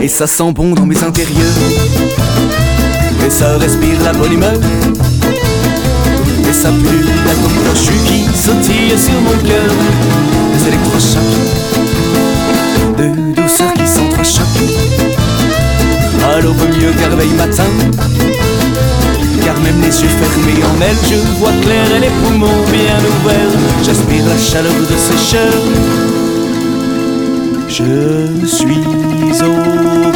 Et ça sent bon dans mes intérieurs, et ça respire la bonne humeur, et ça pue la comme cloche qui sautille sur mon cœur. Des électrochocs, de douceur qui s'entrechoquent, à l'aube mieux qu'à réveil matin, car même les yeux fermés en elle, je vois clair et les poumons bien ouverts. J'aspire la chaleur de ces chairs. Je suis aux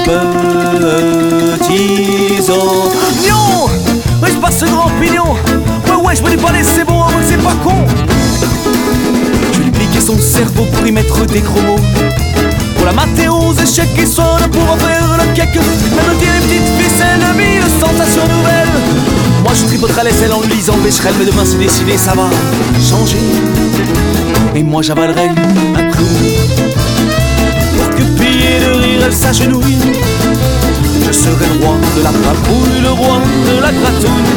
petits oignons. Ouais, je passe ce grand pignon. Ouais, je me dis pas c'est bon, c'est pas con. Je lui piquer son cerveau pour y mettre des gros mots, pour la mater aux échecs qui sonnent, pour en faire le cake. Mélodie les petites ficelles, mille sensations nouvelles. Moi je tripoterai les ailes en le lisant Becherel, mais demain c'est décidé, ça va changer. Et moi j'avalerai un clou, pour que pillée de rire elle s'agenouille. Je serai le roi de la papouille, le roi de la gratouille.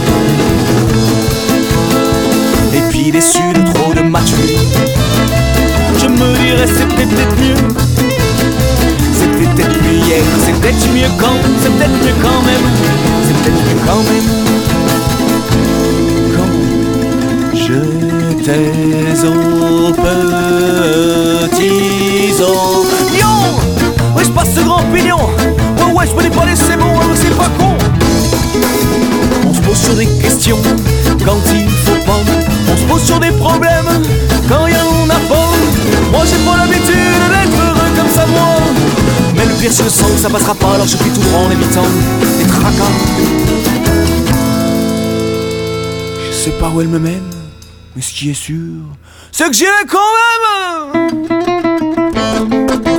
Et puis déçu de trop de matchs, je me dirais c'était peut-être mieux. C'était peut-être mieux hier, c'est peut-être mieux quand, c'est peut-être mieux quand même, c'est peut-être mieux quand même. Quand j'étais aux petits oignons. Ouais, je passe ce grand pignon. Ouais, je peux les parler, c'est bon, c'est pas con. On se pose sur des questions quand il faut pas. On se pose sur des problèmes quand y en a pas. Moi j'ai pas l'habitude d'être heureux comme ça moi, mais le pire je le sens que ça passera pas, alors je crie tout droit en évitant les tracas. Je sais pas où elle me mène, mais ce qui est sûr, c'est que j'irai quand même.